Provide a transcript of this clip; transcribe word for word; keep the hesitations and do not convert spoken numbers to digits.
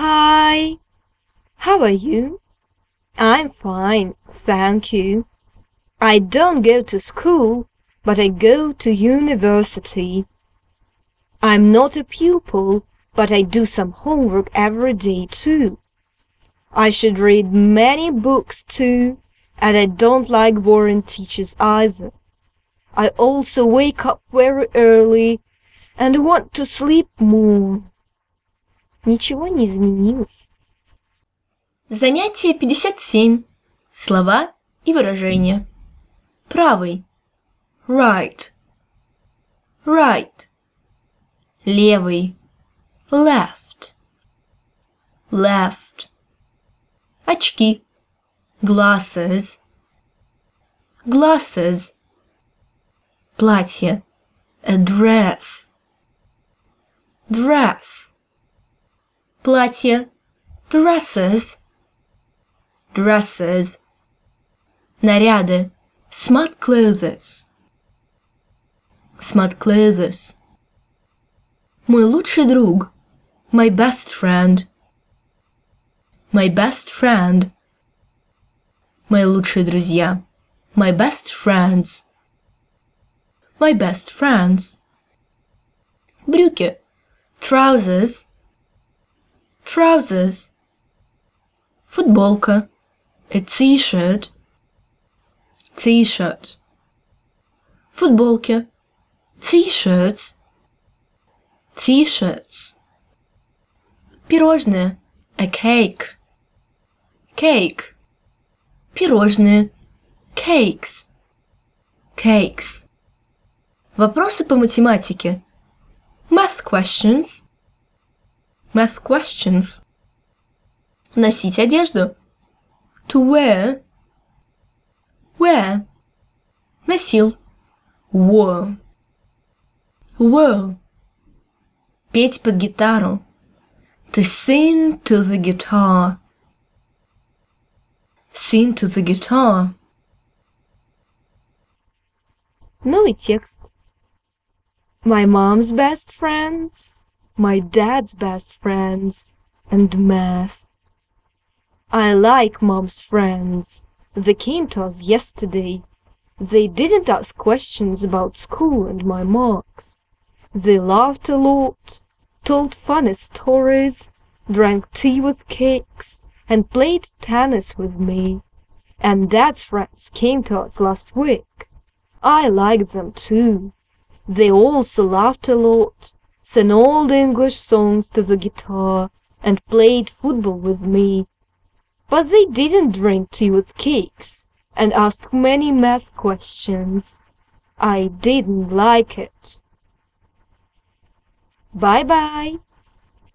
Hi, how are you? I'm fine, thank you. I don't go to school, but I go to university. I'm not a pupil, but I do some homework every day too. I should read many books too, and I don't like boring teachers either. I also wake up very early and want to sleep more. Ничего не изменилось. Занятие пятьдесят семь. Слова и выражения. Правый. Right. Right. Левый. Left. Left. Очки. Glasses. Glasses. Платье. A dress. Dress. Платье. Dresses. Dresses. Наряды. Smart clothes. Smart clothes. Мой лучший друг. My best friend. My best friend. Мои лучшие друзья. My best friends. My best friends. Брюки. Trousers. Trousers. Футболка. A t-shirt. T-shirt. Футболки. T-shirts. T-shirts. Пирожное. A cake. Cake. Пирожные. Cakes. Cakes. Вопросы по математике. Math questions. Math questions. Носить одежду. To wear. Wear. Носил. Wore. Wore. Петь под гитару. To sing to the guitar. Sing to the guitar. Ну и текст. My mom's best friends, my dad's best friends, and math. I like mom's friends. They came to us yesterday. They didn't ask questions about school and my marks. They laughed a lot, told funny stories, drank tea with cakes, and played tennis with me. And dad's friends came to us last week. I liked them too. They also laughed a lot, sang old English songs to the guitar, and played football with me. But they didn't drink tea with cakes and ask many math questions. I didn't like it. Bye-bye.